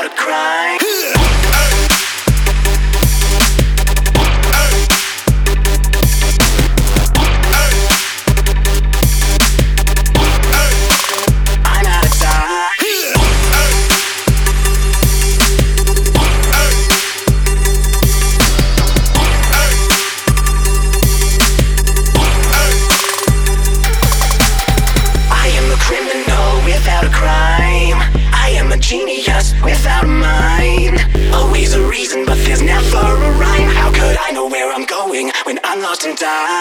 without a crime. I'm out of time. I am a criminal without a crime. I am a genius without a mind. Always a reason, but there's never a rhyme. How could I know where I'm going when I'm lost in time?